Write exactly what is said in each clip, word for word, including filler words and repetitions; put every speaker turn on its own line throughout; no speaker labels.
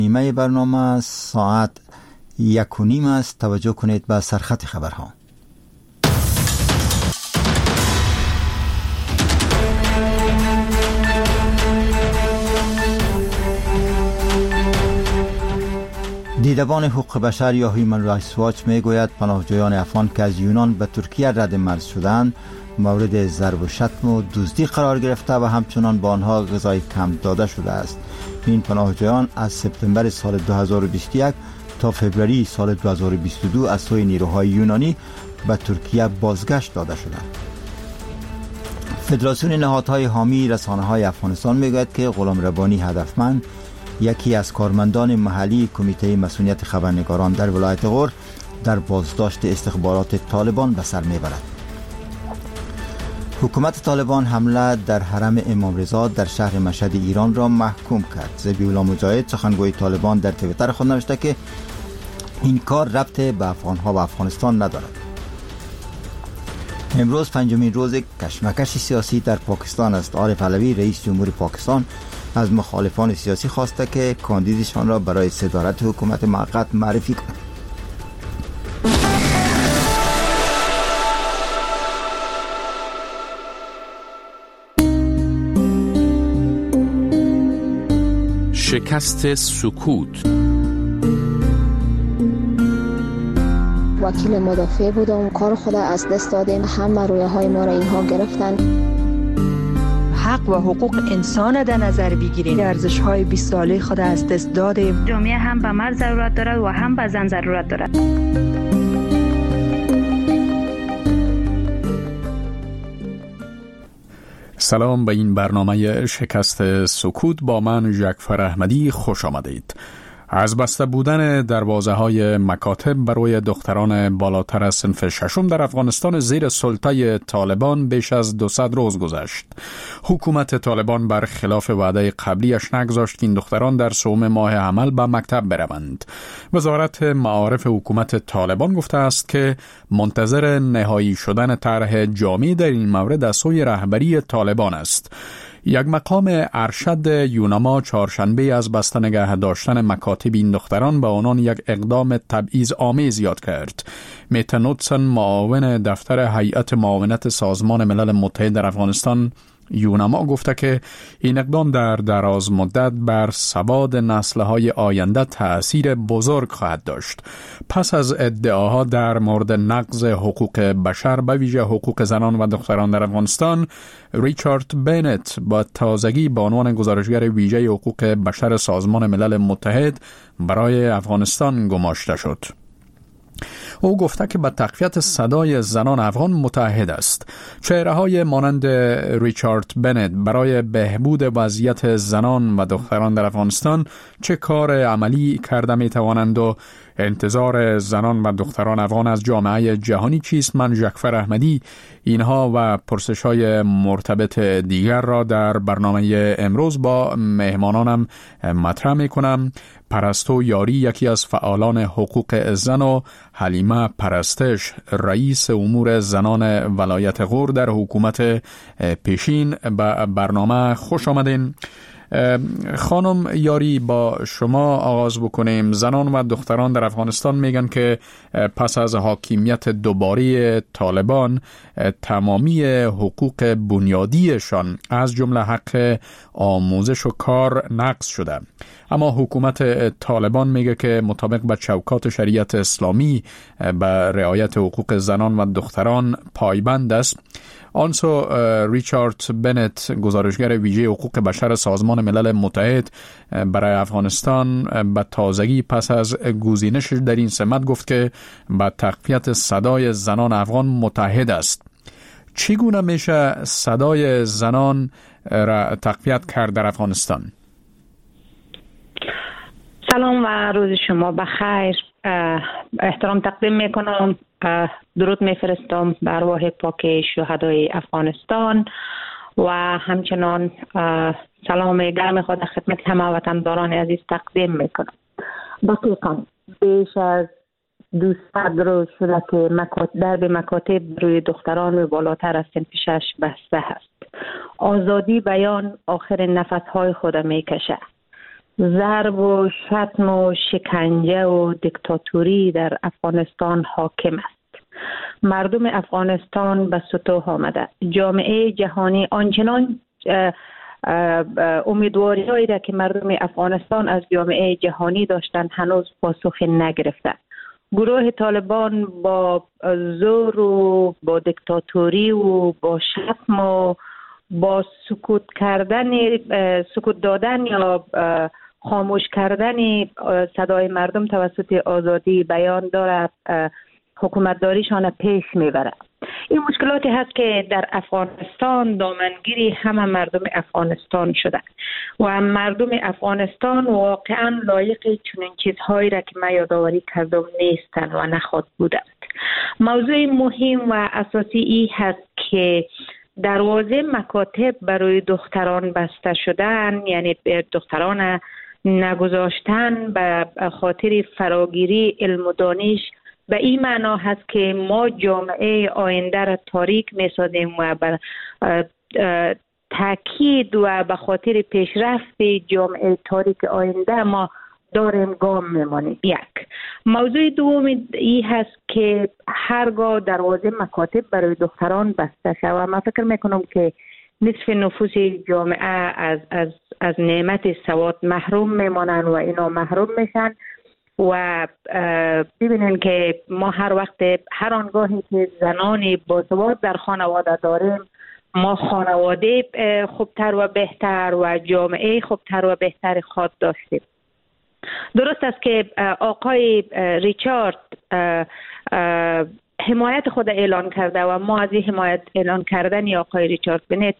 نیمه برنامه ساعت یک و نیم است. توجه کنید به سرخط خبرها. دیدبان حقوق بشر یا هیومن رایتس واچ می گوید پناهجویان افغان که از یونان به ترکیه رد مرز شدند مورد ضرب و شتم و دزدی قرار گرفته و همچنان به آنها غذای کم داده شده است. این پناهجویان از سپتامبر سال دو هزار و بیست و یک تا فوریه سال دو هزار و بیست و دو از سوی نیروهای یونانی به ترکیه بازگشت داده شدند. فدراسیون نهادهای حامی رسانه‌های افغانستان میگوید که غلام ربانی هدفمند، یکی از کارمندان محلی کمیته مسئولیت خبرنگاران در ولایت غور، در بازداشت استخبارات طالبان به سر میبرد. حکومت طالبان حمله در حرم امام رضا در شهر مشهد ایران را محکوم کرد. ذبیح‌الله مجاهد سخنگوی طالبان در توییتر خود نوشته که این کار ربط به افغانها و افغانستان ندارد. امروز پنجمین روز کشمکش سیاسی در پاکستان است. عارف علوی رئیس جمهور پاکستان از مخالفان سیاسی خواسته که کاندیدشان را برای صدارت حکومت موقت معرفی کنند.
شکست سکوت.
وکیل مدافع بودم، کار خود از دست دادیم، همه رویه های ما را اینها گرفتن.
حق و حقوق انسان در نظر بگیریم. ارزش های بیست ساله خود از دست دادیم.
جامعه هم به مرد ضرورت دارد و هم به زن ضرورت دارد.
سلام به این برنامه شکست سکوت. با من جعفر احمدی خوش آمدید. از بسته بودن دروازه های مکاتب برای دختران بالاتر از صنف ششم در افغانستان زیر سلطه طالبان بیش از دویست روز گذشت. حکومت طالبان بر خلاف وعده قبلیش نگذاشت که این دختران در سوم ماه عمل به مکتب بروند. وزارت معارف حکومت طالبان گفته است که منتظر نهایی شدن طرح جامع در این مورد از سوی رهبری طالبان است. یک مقام ارشد یوناما چهارشنبه از بسته نگه داشتن مکاتب این دختران به آنان یک اقدام تبعیض آمیز یاد کرد. میتا نوتسن، معاون دفتر هیئت معاونت سازمان ملل متحد در افغانستان یوناما، گفته که این اقدام در دراز مدت بر سواد نسل‌های آینده تأثیر بزرگ خواهد داشت. پس از ادعاها در مورد نقض حقوق بشر به ویژه حقوق زنان و دختران در افغانستان، ریچارد بنت با تازگی به عنوان گزارشگر ویژه حقوق بشر سازمان ملل متحد برای افغانستان گماشته شد. او گفته که به تقویت صدای زنان افغان متحد است. چهره‌های مانند ریچارد بنت برای بهبود وضعیت زنان و دختران در افغانستان چه کار عملی کرده می توانند و انتظار زنان و دختران افغان از جامعه جهانی چیست؟ من جعفر احمدی اینها و پرسش‌های مرتبط دیگر را در برنامه امروز با مهمانانم مطرح می‌کنم. پرستو یاری، یکی از فعالان حقوق زن، و حلیمه پرستش، رئیس امور زنان ولایت غور در حکومت پیشین. به برنامه خوش آمدین. خانم یاری، با شما آغاز بکنیم. زنان و دختران در افغانستان میگن که پس از حاکمیت دوباره طالبان تمامی حقوق بنیادیشان از جمله حق آموزش و کار نقض شده، اما حکومت طالبان میگه که مطابق با چوکات شریعت اسلامی به رعایت حقوق زنان و دختران پایبند است. آنسو ریچارد بنت، گزارشگر ویژه حقوق بشر سازمان ملل متحد برای افغانستان، به تازگی پس از گزینش در این سمت گفت که به تقویت صدای زنان افغان متحد است. چگونه میشه صدای زنان را تقویت کرد در افغانستان؟
سلام و روز شما بخیر. احترام تقدیم میکنم، درود میفرستم بر ارواح پاک شهدای افغانستان و همچنان سلام گرم خود خدمت همه وطنداران عزیز تقدیم میکنم. دقیقاً بیش از دویست روز شده که درب مکاتب روی دختران بالاتر از صنف شش بسته است. آزادی بیان آخر نفسهای خود میکشه. ضرب و شتم و شکنجه و دیکتاتوری در افغانستان حاکم است. مردم افغانستان به سطوح آمده. جامعه جهانی آنچنان امیدواری هایی را که مردم افغانستان از جامعه جهانی داشتند هنوز پاسخ نگرفته. گروه طالبان با زور و با دیکتاتوری و با شتم و با سکوت کردن سکوت دادن یا خاموش کردن صدای مردم توسط آزادی بیان دارد حکومتداریشان پیش میبرد. این مشکلاتی هست که در افغانستان دامنگیری همه مردم افغانستان شده و مردم افغانستان واقعا لایق چنین چیزهایی را که من یادآوری کردم نیستند و نخواهد بودند. موضوع مهم و اساسی ای هست که دروازه مکاتب برای دختران بسته شدن، یعنی دختران نگذاشتن به خاطر فراگیری علم و دانش، به این معنا هست که ما جامعه آینده را تاریک می‌سازیم و بر تاکید و به خاطر پیشرفت جامعه تاریک آینده ما داریم گام میمانیم. یک موضوع دوم ای هست که هرگاه دروازه مکاتب برای دختران بسته شود، من فکر میکنم که نصف نفوس جامعه از از از نعمت سواد محروم میمانند و اینا محروم میشن و ببینن که ما هر وقت هر آنگاهی که زنان باسواد در خانواده داریم ما خانواده خوبتر و بهتر و جامعه خوبتر و بهتر خود داشتیم. درست است که آقای ریچارد حمایت خود اعلان کرده و ما از این حمایت اعلان کردن آقای ریچارد بنت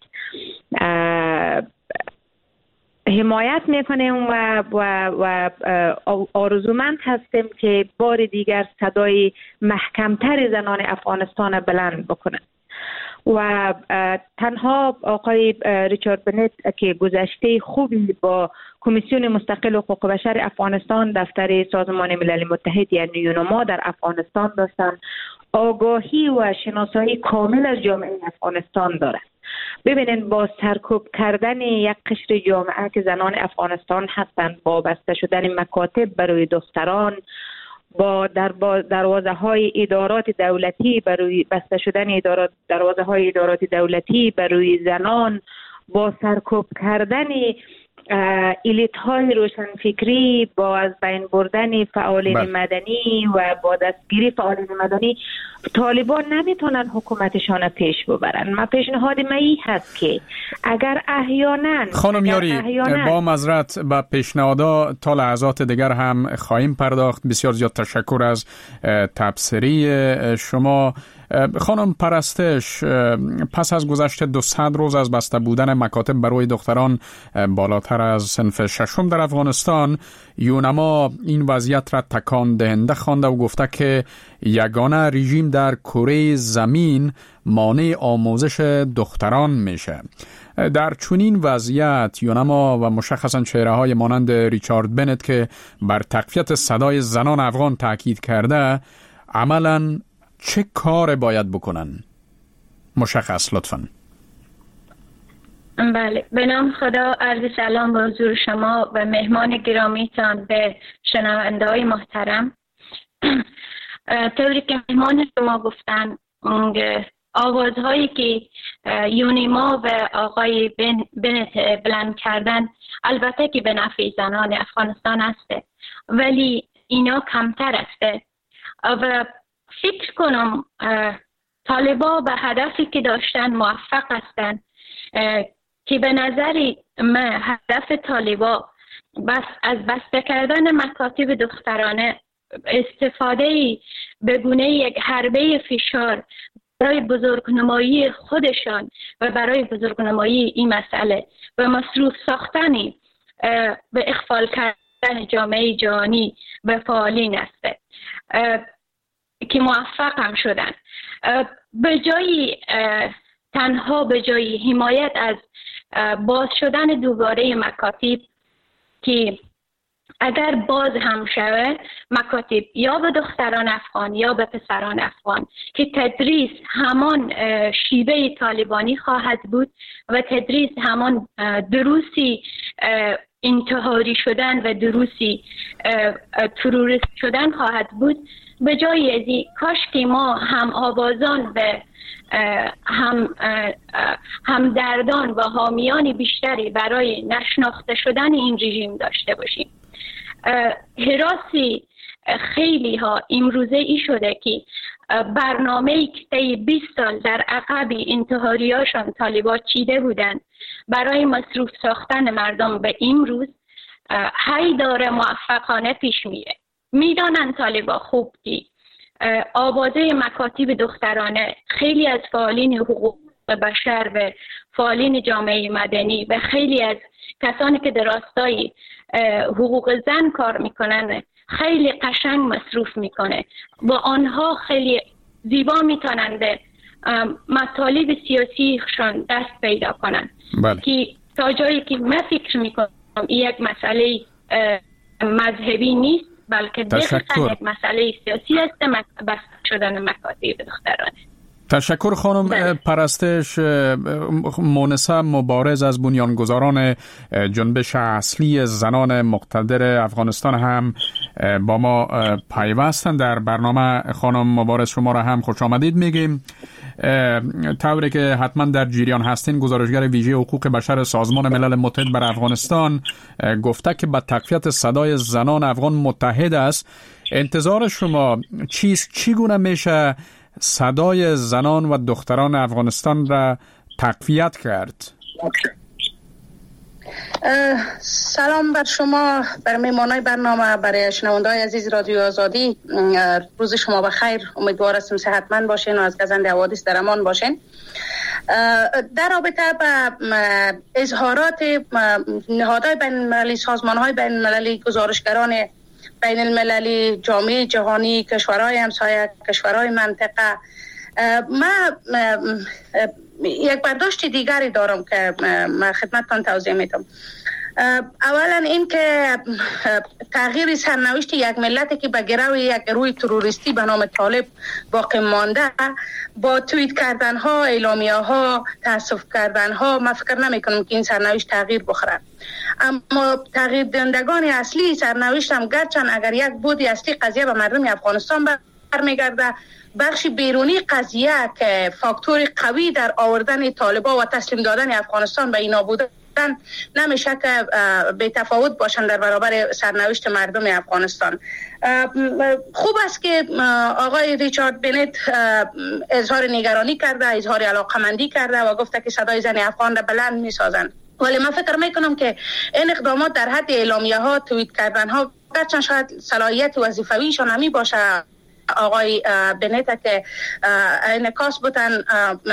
حمایت میکنیم و و و آرزومند هستیم که بار دیگر صدای محکمتر زنان افغانستان بلند بکنند. و تنها آقای ریچارد بنت که گذشته خوبی با کمیسیون مستقل حقوق بشر افغانستان، دفتر سازمان ملل متحد یعنی یونما در افغانستان داشتن، آگاهی و شناسایی کامل از جامعه افغانستان دارد. ببینید با سرکوب کردن یک قشر جامعه که زنان افغانستان هستند، با بسته شدن مکاتب برای دختران، با در دروازه های ادارات دولتی برای بسته شدن ادارات دروازه های ادارات دولتی برای زنان، با سرکوب کردن الیت های روشنفکری، با از بین بردن فعالین بل. مدنی و با دستگیری فعالین مدنی، طالبان نمیتونن حکومتشان پیش ببرن. ما پیشنهاد من این هست که اگر احیانا
خانم یاری احیاناً... با معذرت به پیشنهادها تا لحظات دیگر هم خواهیم پرداخت. بسیار زیاد تشکر از تبصری شما. خانم پرستش، پس از گذشت دویست روز از بسته بودن مکاتب برای دختران بالاتر از صنف ششم در افغانستان، یونما این وضعیت را تکان دهنده خوانده و گفته که یگانه رژیم در کره زمین مانع آموزش دختران میشه. در چنین وضعیت یونما و مشخصا چهره‌های مانند ریچارد بنت که بر تقویت صدای زنان افغان تاکید کرده، عملاً چه کار باید بکنن؟ مشخص لطفاً.
بله، به نام خدا، عرض سلام به حضور شما و مهمان گرامیتان، به شنونده‌های محترم. طوری که مهمان شما گفتن، آوازهایی که یونما و آقای بنت بلند کردن البته که به نفع زنان افغانستان است، ولی اینا کمتر است و فکر کنم طالبا به هدفی که داشتن موفق هستند که به نظر من هدف طالبا بس از بسته کردن مکاتب دخترانه استفاده به گونه یک حربه فشار برای بزرگنمایی خودشان و برای بزرگنمایی این مسئله و مصروف ساختنی به اخفال کردن جامعه جهانی به فعالین است که موفق هم شدن. به جای تنها به جای حمایت از باز شدن دوباره مکاتب که اگر باز هم شود مکاتب یا به دختران افغان یا به پسران افغان که تدریس همان شیوه طالبانی خواهد بود و تدریس همان دروسی انتحاری شدن و دروسی تروریست شدن خواهد بود، به جای ازی کاش که ما هم آوازان و هم هم دردان و حامیان بیشتری برای نشناخته شدن این رژیم داشته باشیم. هراسی خیلی ها امروزه ای شده که برنامه‌ای که طی بیست سال در عقب انتحاریاشان طالبان چیده بودند برای مصروف ساختن مردم به امروز هی داره موفقانه پیش میره. میدانن طالبان خوب که آوازه مکاتب دخترانه خیلی از فعالین حقوق بشر و فعالین جامعه مدنی و خیلی از کسانی که در راستای حقوق زن کار میکنن خیلی قشنگ مصروف میکنه و آنها خیلی زیبا میتونن به مطالب سیاسیشان دست پیدا کنن. بله. که تا جایی که من فکر میکنم این یک مسئله مذهبی نیست بلکه دقیقا یک مسئله سیاسی است، بس شدن مکاتب دخترانه.
تشکر خانم. بله. پرستش مونسه مبارز از بنیانگذاران جنبش اصلی زنان مقتدر افغانستان هم با ما پیوستن در برنامه. خانم مبارز شما را هم خوش آمدید میگیم. طوری که حتما در جریان هستین، گزارشگر ویژه حقوق بشر سازمان ملل متحد بر افغانستان گفته که با تقویت صدای زنان افغان متحد است. انتظار شما چیست؟ چگونه میشه صدای زنان و دختران افغانستان را تقویت کرد؟
سلام بر شما، بر میمانای برنامه، برای شنونده‌های عزیز رادیو آزادی. روز شما بخیر. امیدوار هستم صحتمند باشین و از گزند حوادث در امان باشین. در رابطه با اظهارات نهادهای بین المللی، سازمان‌های بین المللی، گزارشگران بین المللی، جامعه جهانی، کشورهای همسایه، کشورهای منطقه، من یک برداشت دیگری دارم که من خدمتتان توضیح میدم. اولا این که تغییر سرنوشت یک ملتی که به گرو یک گروه تروریستی به نام طالب باقی مانده با توییت کردن ها، اعلامیه ها، تاسف کردن ها، من فکر نمی کنم که این سرنوشت تغییر بخوره. اما تغییر دهندگان اصلی سرنوشت هم گرچند اگر یک بودی اصلی قضیه به مردم افغانستان برمیگرده، بخش بیرونی قضیه که فاکتور قوی در آوردن طالبان و تسلیم دادن افغانستان به اینا بوده نمیشه که بی تفاوت باشن در برابر سرنوشت مردم افغانستان. خوب است که آقای ریچارد بنت اظهار نگرانی کرده، اظهار علاقمندی کرده و گفته که صدای زن افغان را بلند میسازن. ولی من فکر میکنم که این اقدامات در حد اعلامیه ها، توییت کردن ها، گرچند شاید صلاحیت وظیفویشان همی باشه آقای بنت که انعکاس بودن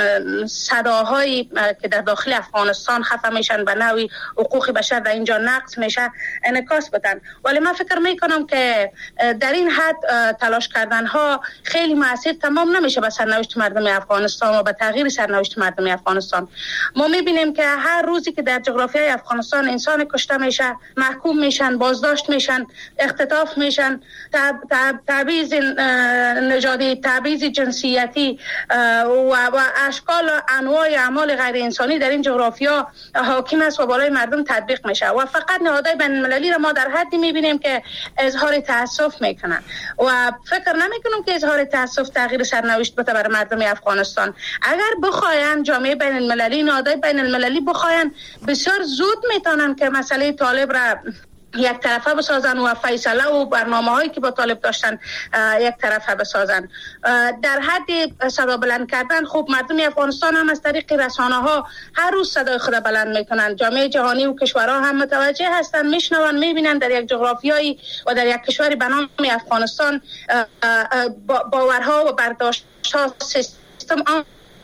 صداهایی که در داخل افغانستان خفه میشن به نوعی حقوق بشر در اینجا نقض میشه انعکاس بودن. ولی من فکر میکنم که در این حد تلاش کردن ها خیلی مؤثر تمام نمیشه به سرنوشت مردم افغانستان و به تغییر سرنوشت مردم افغانستان. ما میبینیم که هر روزی که در جغرافیای افغانستان انسان کشته میشه، محکوم میشن، بازداشت میشن، اختطاف میشن، تبعیض نژادی، تبعیض جنسیتی و اشکال انواع اعمال غیر انسانی در این جغرافیا حاکم است و بالای مردم تطبیق میشه و فقط نهادهای بین المللی را ما در حدی میبینیم که اظهار تاسف میکنن و فکر نمیکنم که اظهار تاسف تغییر سرنوشت بده برای مردم افغانستان. اگر بخواین جامعه بین المللی، نهادهای بین المللی بخواین، بسیار زود میتونن که مسئله طالب را یک طرفه بسازن و فیصله و برنامه هایی که با طالب داشتن یک طرفه بسازن. در حد صدا بلند کردن، خب مردم افغانستان هم از طریق رسانه ها هر روز صدای خود بلند میکنن. جامعه جهانی و کشورها هم متوجه هستن، میشنون، میبینن در یک جغرافیایی و در یک کشوری به نام افغانستان باورها و برداشت‌ها سیستم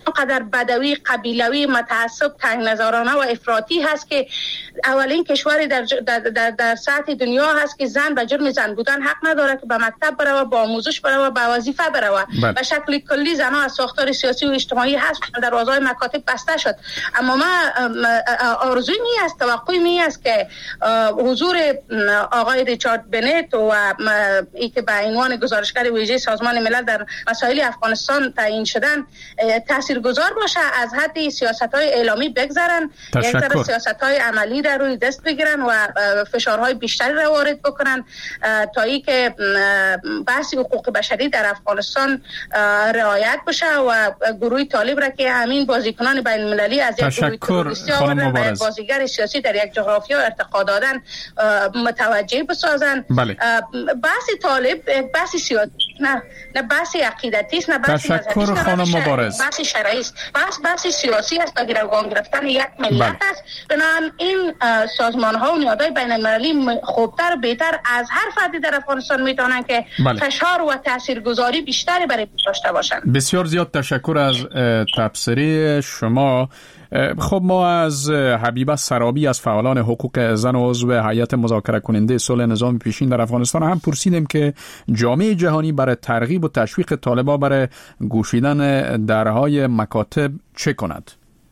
قدر بدوی، قبیلوی، متعصب، تنگ نظرانه و افراطی هست که اولین کشوری در, در, در, در سطح دنیا هست که زن به جرم زن بودن حق نداره که به مکتب بره و با آموزش بره و به وظیفه بره. به شکل کلی زنها از ساختار سیاسی و اجتماعی هست دروازه‌های مکاتب بسته شد. اما ما آرزوی می است، توقعی می است که حضور آقای ریچارد بنت و ای که به عنوان گزارشگر ویژه سازمان ملل در مسائل افغانستان تعیین شدن تاثیرگذار باشه، از حد سیاست‌های اعلامی بگذرن، یک ذره سیاست‌های عملی در روی دست بگیرن و فشارهای بیشتری را وارد بکنن تا ای که بحث حقوق بشری در افغانستان رعایت بشه و گروه طالب را که همین بازیکنان بین المللی از یک گروه تروریستی آوردن و بازیگر سیاسی در یک جغرافیا ارتقا دادن متوجه بسازن.
بله.
بحث طالب بحث سیاسی نه نه بحث عقیدتی است، نه بحث
مذهبی است، خانم مبارز
بحث شرعی است، بحث بحث سیاسی است، گروگان گرفتن یک ملت بله. است. بنابراین این سازمان ها و نهادهای بین المللی خوبتر و بهتر از هر فردی در افغانستان میتونن که بله. فشار و تاثیرگذاری بیشتری برای داشته باشن.
بسیار زیاد تشکر از تبصره شما. خب ما از حبیبه سرابی از فعالان حقوق زن و عضو هیئت مذاکره کننده صلح نظام پیشین در افغانستان هم پرسیدیم که جامعه جهانی برای ترغیب و تشویق طالبان برای گشودن درهای مکاتب چه کند؟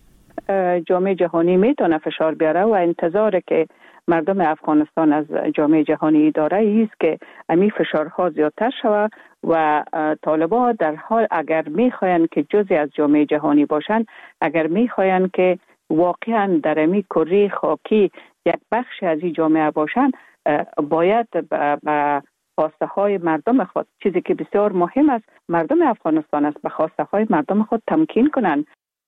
جامعه جهانی میتونه فشار بیاره و انتظاره که مردم افغانستان از جامعه جهانی داره ایست که امی فشارها زیادتر شود و طالبان در حال اگر میخواین که جزئی از جامعه جهانی باشن، اگر میخواین که واقعا در امی کره خاکی یک بخش از این جامعه باشن، باید به خواسته های مردم خود، چیزی که بسیار مهم است مردم افغانستان است، به خواسته های مردم خود تمکین کنن.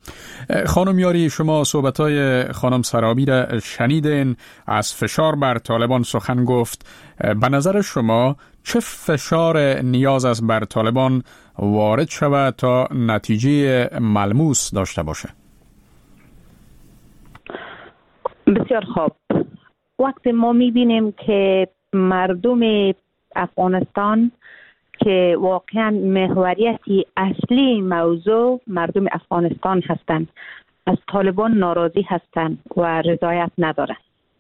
خانم یاری، شما صحبت‌های خانم سرابی را شنیدین، از فشار بر طالبان سخن گفت. به نظر شما چه فشار نیاز است بر طالبان وارد شود تا نتیجه ملموس داشته باشه؟
بسیار خوب. وقتی ما می‌بینیم که مردم افغانستان که واقعا محوریتی اصلی موضوع مردم افغانستان هستند، از طالبان ناراضی هستند و رضایت ندارند.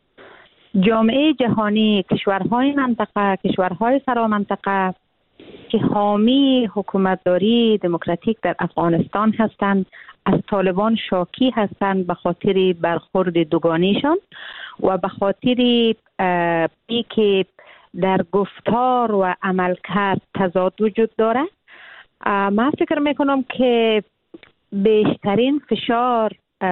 جامعه جهانی، کشورهای منطقه، کشورهای فرامنطقه که حامی حکومتداری دموکراتیک در افغانستان هستند، از طالبان شاکی هستند به خاطر برخورد دوگانیشان و به خاطر ای که در گفتار و عملکرد تضاد وجود داره. من فکر میکنم که بیشترین فشار،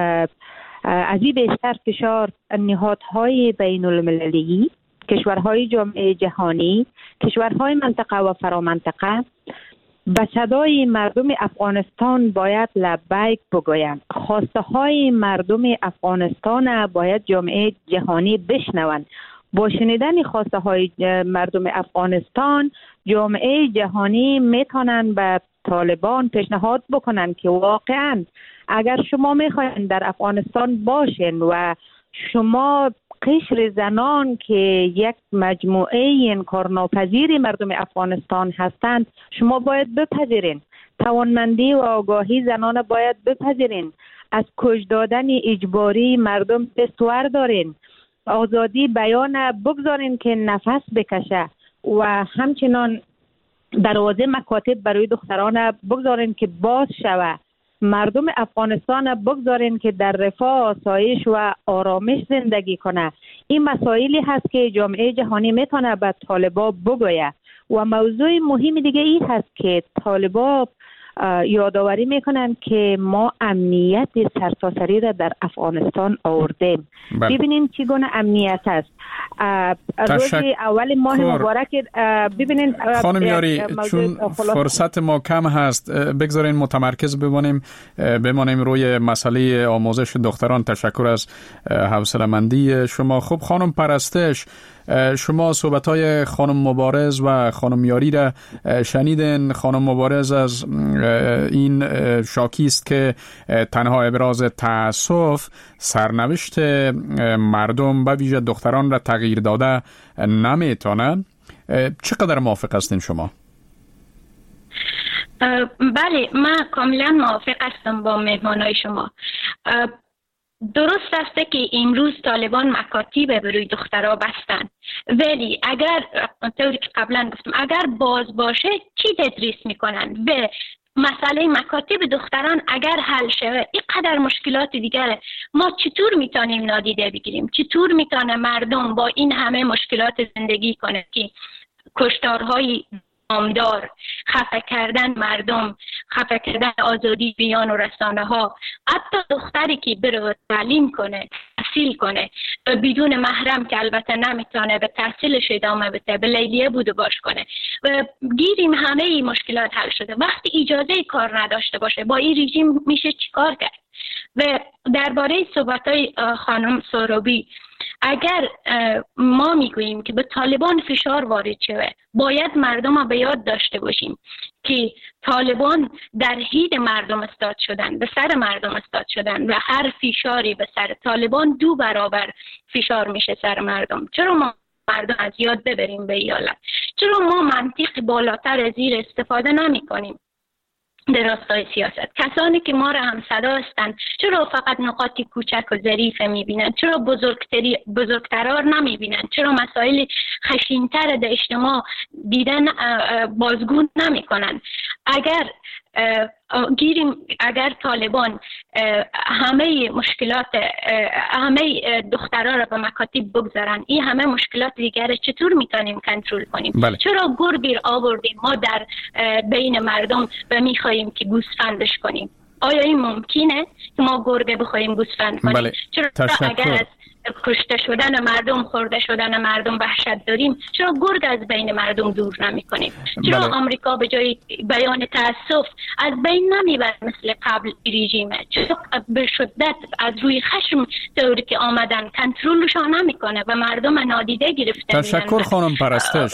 از این بیشتر فشار نهادهای بین المللی، کشورهای جامعه جهانی، کشورهای منطقه و فرامنطقه به صدای مردم افغانستان باید لبیک بگویند. خواسته های مردم افغانستان باید جامعه جهانی بشنوند. با شنیدن خواسته های مردم افغانستان، جامعه جهانی میتونن به طالبان پیشنهاد بکنن که واقعا اگر شما میخواین در افغانستان باشین و شما قشر زنان که یک مجموعه انکارناپذیر مردم افغانستان هستند، شما باید بپذیرین. توانمندی و آگاهی زنان باید بپذیرین. از کش دادن اجباری مردم دستور دارین. آزادی بیان بگذارین که نفس بکشه و همچنان دروازه مکاتب برای دختران بگذارین که باز شوه. مردم افغانستان بگذارین که در رفاه، آسایش و آرامش زندگی کنه. این مسائلی هست که جامعه جهانی میتونه به طالبان بگویه. و موضوع مهم دیگه این هست که طالبان یادآوری میکنن که ما امنیت سرتاسری را در افغانستان آوردیم. ببینین چگونه امنیت است. روز اول ماه مبارک ببینین.
خانم یاری، چون فرصت ما کم هست بگذارین متمرکز بمانیم بمانیم روی مسئله آموزش دختران. تشکر از حوصله‌مندی شما. خب خانم پرستش، شما صحبت‌های خانم مبارز و خانم یاری را شنیدین. خانم مبارز از این شاکی است که تنها ابراز تأسف سرنوشت مردم به ویژه دختران را تغییر داده نمیتونه. چقدر موافق هستین شما؟
بله، من کاملا موافق هستم با مهمانای شما. درست است که امروز طالبان مکاتب بروی دخترها بستن، ولی اگر طوری که قبلا گفتم اگر باز باشه چی تدریس میکنن و مسئله مکاتب دختران اگر حل شود اینقدر مشکلات دیگره. ما چطور میتونیم نادیده بگیریم؟ چطور میتونه مردم با این همه مشکلات زندگی کنه که کشتارهای نامدار، خفه کردن مردم، خفه کردن آزادی بیان و رسانه ها، حتی دختری که بره تعلیم کنه، تحصیل کنه و بدون محرم که البته نمیتونه به تحصیلش ادامه بده، به لیلیه بود و باش کنه و گیریم همه این مشکلات حل شده. وقتی اجازه کار نداشته باشه با این رژیم میشه چیکار کرد؟ و درباره صحبت‌های خانم سروبی، اگر ما میگوییم که به طالبان فشار وارد شده، باید مردم را به یاد داشته باشیم که طالبان در حید مردم استاد شدن، به سر مردم استاد شدن و هر فشاری به سر طالبان دو برابر فشار میشه سر مردم. چرا ما مردم از یاد ببریم به ایالت؟ چرا ما منطق بالاتر از زیر استفاده نمی کنیم در راستای سیاست؟ کسانی که ما را هم صدا هستند چرا فقط نقاط کوچک و ظریف میبینند؟ چرا بزرگتری بزرگترار نمیبینند؟ چرا مسائل خشینتر در اجتماع دیدن بازگو نمیکنند؟ اگر گیریم اگر طالبان همه مشکلات همه دخترها را به مکاتب بگذارن، این همه مشکلات دیگر چطور میتونیم کنترل کنیم؟ بله. چرا گرگیر آوردیم ما در بین مردم و میخواییم که گوسفندش کنیم؟ آیا این ممکنه که ما گرگه بخوایم گوسفند کنیم؟
بله.
چرا اگر از کشته شدن مردم، خورده شدن مردم وحشت داریم، چرا گرگ از بین مردم دور نمی کنیم؟ چرا بله. آمریکا به جای بیان تاسف از بین نمیبرد مثل قبل رژیمه؟ چرا به شدت از روی خشم طوری که آمدن کنترلشان نمیکنه و مردم نادیده گرفته؟
تشکر خانم پرستش.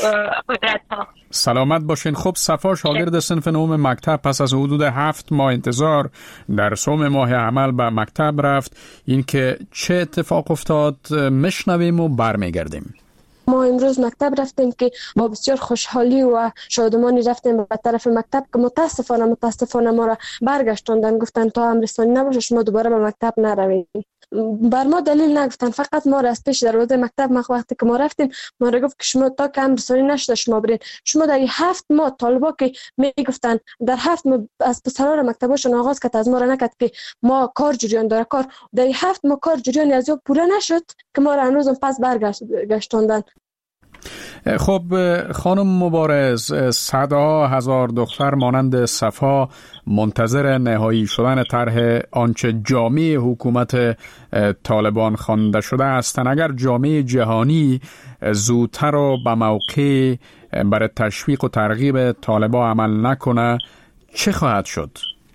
سلامت باشین. خب صفا شاگرد صنف نهم مکتب پس از حدود هفت ماه انتظار در سوم ماه عمل به مکتب رفت. این که چه اتفاق افتاد مشنویم و برمیگردیم.
ما امروز مکتب رفتیم که با بسیار خوشحالی و شادمانی رفتیم به طرف مکتب که متاسفانه متاسفانه ما را برگشتوندن، گفتن تا امرستانی نباشه شما دوباره به مکتب نروید. بر ما دلیل نگفتن، فقط ما را از پیش دروازه مکتب ما وقتی که ما رفتیم ما را گفت که شما تا که امرستانی نشده شما برین. شما در هفت ماه طالبا که میگفتن در هفت ماه از پسران مکتباشون آغاز کرد، از ما را نکرد که ما کار جریان داره کار در هفت ماه کار جریان از یا پوره نشد که ما را امروز پس برگشتوندن.
خب خانم مبارز، صدها هزار دختر مانند صفا منتظر نهایی شدن طرح آنچه جامعه حکومت طالبان خوانده شده هستند. اگر جامعه جهانی زودتر و به موقع برای تشویق و ترغیب طالبان عمل نکنه چه خواهد شد؟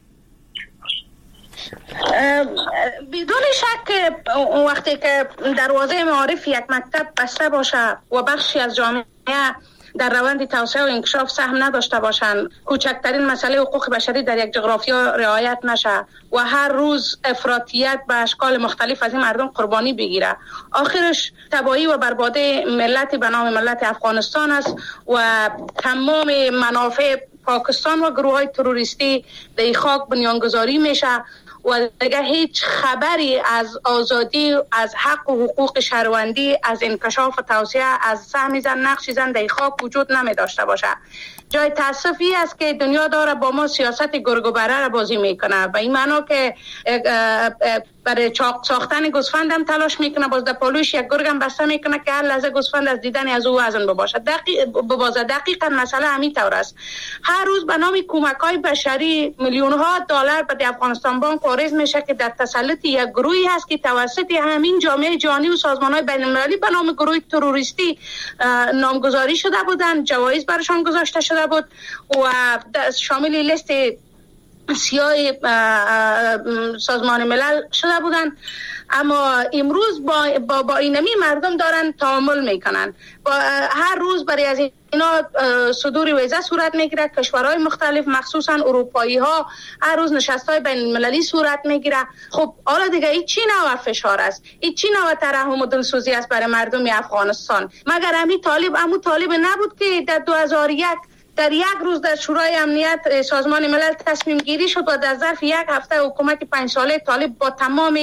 بدون شک اون وقتی که دروازه معارف یک مکتب بسته باشه و بخشی از جامعه در روند توسعه و انکشاف سهم نداشته باشند، کوچکترین مسئله حقوق بشری در یک جغرافیا رعایت نشه و هر روز افراطیت به اشکال مختلف از این مردم قربانی بگیره، آخرش تباهی و برباده ملتی به نام ملت افغانستان است و تمام منافع پاکستان و گروه های تروریستی در خاک بنیانگذاری میشه و دیگه هیچ خبری از آزادی، از حق و حقوق شهروندی، از انکشاف و توسعه، از سهم زن، نقش زن در خاک وجود نمی داشته باشه. جای تاسفی است که دنیا داره با ما سیاست گرگ و بره را بازی میکنه، به این معنا که برای چاق ساختن گوسفند هم تلاش میکنه، باز در پالوش یک گرگ هم بسته میکنه که هر لحظه گوسفند از دیدن از او وزن بباشه. دقیق ببازه دقیقاً مسئله همین طور است. هر روز به نام کمک‌های بشری میلیون ها دلار به افغانستان بانک واریز میشه که در تسلط یک گروهی هست که توسط همین جامعه جهانی و سازمان‌های بین‌المللی به نام گروه تروریستی نامگذاری شده بودند، جوایز برشان گذاشته شده بود و شامل لیست سیاه سازمان ملل شده بودن. اما امروز با با, با اینمی مردم دارن تعامل میکنن. با هر روز برای از اینا صدور ویزه صورت میگیره، کشورهای مختلف مخصوصا اروپایی ها هر روز نشستای بین المللی صورت میگیره. خب حالا دیگه این چی نوع فشار است؟ این چی نوع ترحم و دلسوزی است برای مردم افغانستان؟ مگر همین طالب همون طالب نبود که در دو هزار و یک در یک روز در شورای امنیت سازمان ملل تصمیم گیری شد و در ظرف یک هفته حکومت پنج ساله طالب با تمام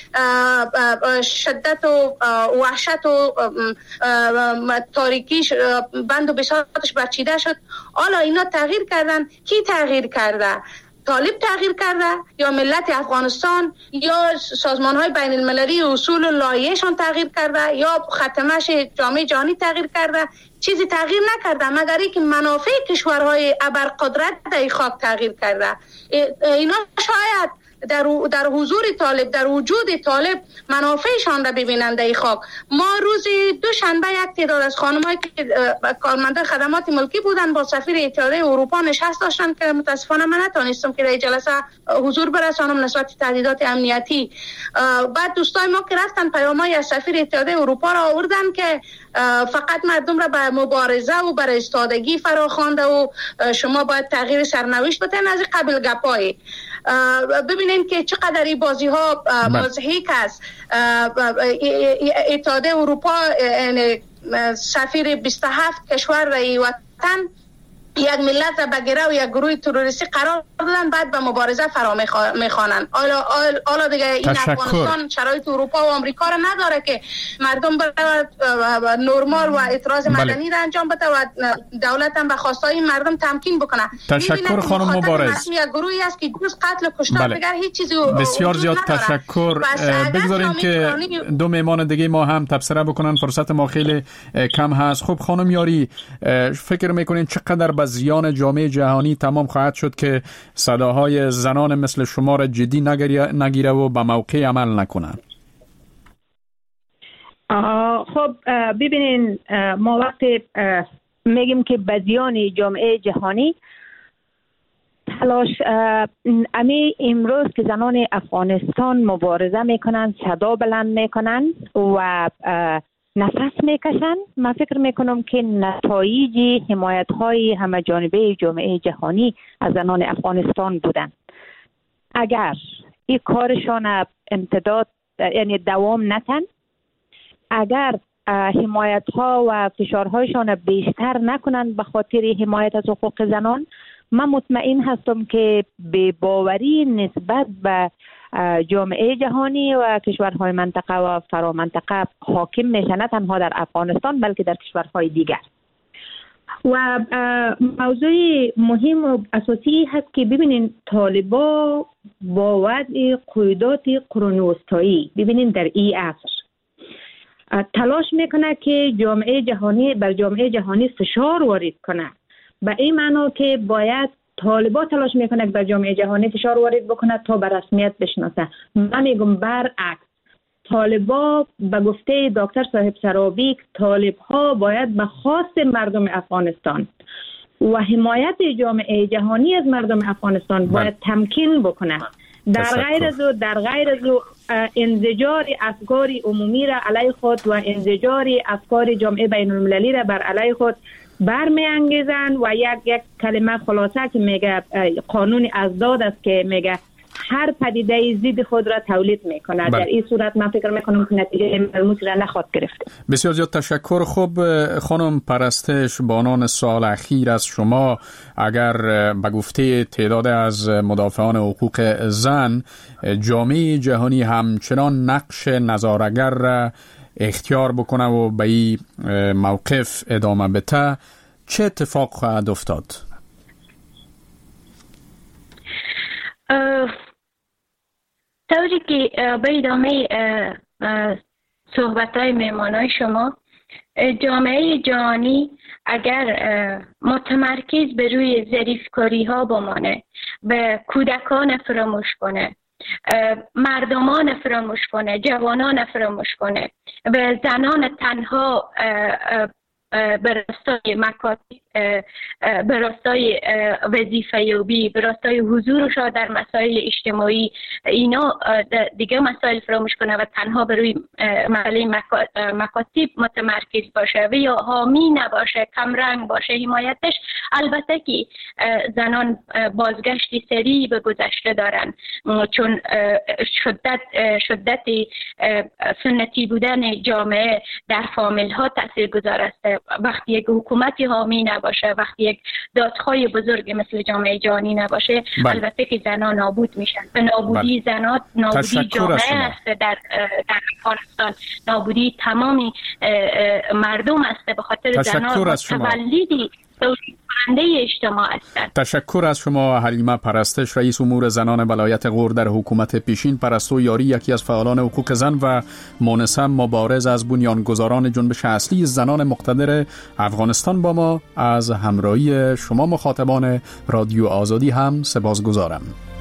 شدت و وحشت و تاریکیش بند و بساطش برچیده شد. حالا اینا تغییر کردن. کی تغییر کرده؟ طالب تغییر کرده یا ملت افغانستان یا سازمان های بین المللی اصول و لایحه‌شان تغییر کرده یا ختمش جامعه جهانی تغییر کرده؟ چیزی تغییر نکرده مگر اینکه منافع کشورهای ابرقدرت در خاک تغییر کرده. اینا شاید در در حضور طالب، در وجود طالب منافعشان را ببینند در خاک. ما روز دوشنبه یک تعداد از خانمایی که کارمندان خدمات ملکی بودن با سفیر اتحادیه اروپا نشست داشتن که متاسفانه من نتونستم که در جلسه حضور برسانم نسبت تهدیدات امنیتی. بعد دوستای ما که رفتن پیامای از سفیر اتحادیه اروپا را آوردن که فقط مردم را به مبارزه و بر ایستادگی فراخوانده و شما باید تغییر سرنوشت بدین. از قبل گپای ببینیم که چقدر این بازی ها مضحک است. اتحادیه اروپا سفیر بیست و هفت کشور رای وطن یک ملت را بگیره و یک گروه تروریستی قرار دادن، بعد به مبارزه فرا میخوانند. حالا حالا دیگه این افغانستان شرایط اروپا و آمریکا را نداره که مردم برای نورمال و اعتراض
بله.
مدنی را انجام بده و دولت هم به خواستای مردم تمکین بکنه.
تشکر خانم مبارز.
یک گروهی است که جز قتل و کشتار
بله.
دیگر هیچ چیزی
بسیار زیاد تشکر. بگذاریم که دو مهمان دیگه ما هم تبصره بکنن، فرصت ما خیلی کم هست. خب خانم یاری، فکر میکنین چقدر به زیان جامعه جهانی تمام خواهد شد که صداهای زنان مثل شما را جدی نگیره و به موقع عمل نکنن؟
خب ببینین، ما وقتی میگیم که به زیان جامعه جهانی تلاش، امی امروز که زنان افغانستان مبارزه میکنن، صدا بلند میکنن و نفس میکشن، من فکر میکنم که نتایج حمایت های همه جانبه جامعه جهانی از زنان افغانستان بودن. اگر این کارشان امتداد یعنی دوام نتن، اگر حمایت ها و فشارهایشان بیشتر نکنن به خاطر حمایت از حقوق زنان، من مطمئن هستم که به باوری نسبت به جامعه جهانی و کشورهای منطقه و فرامنطقه حاکم میشه، نه تنها در افغانستان بلکه در کشورهای دیگر. و موضوع مهم و اساسی هست که ببینین طالبا با وضع قیودات قرون وسطایی، ببینین در این عصر تلاش میکنه که جامعه جهانی بر جامعه جهانی فشار وارد کنه، به این معنا که باید طالبا تلاش میکنه که بر جامعه جهانی فشار وارد بکنه تا به رسمیت بشناسه. من میگم برعکس، طالبا به گفته دکتر صاحب سرابی، طالب ها باید به خواست مردم افغانستان و حمایت جامعه جهانی از مردم افغانستان باید تمکین بکنه. در غیر از در غیر از انزجار افکار عمومی را علیه خود و انزجار افکار جامعه بین المللی را بر علیه خود برمی انگیزن و یک یک کلمه خلاصه که میگه قانون ازداد است که میگه هر پدیده ضد خود را تولید میکنه. در این صورت من فکر میکنم که نتیجه ملموس را نخواهد گرفت.
بسیار زیاد تشکر. خب خانم پرستش بانان، سوال اخیر از شما، اگر به گفته تعداد از مدافعان حقوق زن جامعه جهانی همچنان نقش نظاره‌گر را اختیار بکنه و به این موقف ادامه بده، چه اتفاق خواهد افتاد؟
طوری که به ادامه صحبت های مهمانای شما، جامعه جهانی اگر متمرکز به روی ظریفکاری ها بمانه، به کودکان فراموش کنه، مردمان فراموش کنه، جوانان فراموش کنه، به زنان تنها به راستای مکاتب، به راستای وظیفه یابی، به راستای حضورشان در مسائل اجتماعی، اینا دیگه مسائل فراموش کنه و تنها به روی مسئله مکاتب متمرکز باشه و یا حامی نباشه، کمرنگ باشه حمایتش. البته که زنان بازگشتی سریع به گذشته دارن، چون شدت شدت سنتی بودن جامعه در فامیل ها تاثیرگذار است. وقتی یک حکومتی حامی نباشه، نباشه، وقتی یک دادخواه بزرگ مثل جامعه جهانی نباشه، بله. البته که زنان نابود میشن. به نابودی بله. زنان، نابودی جامعه است در در افغانستان، نابودی تمامی مردم است به خاطر زنان و تولدی تولید کننده اجتماع هستند.
تشکر از شما حلیمه پرستش، رئیس امور زنان ولایت غور در حکومت پیشین. پرستو یاری، یکی از فعالان حقوق زن و مونسم مبارز از بنیانگذاران جنبش اصلی زنان مقتدر افغانستان، با ما از همراهی شما مخاطبان رادیو آزادی هم سپاسگزارم.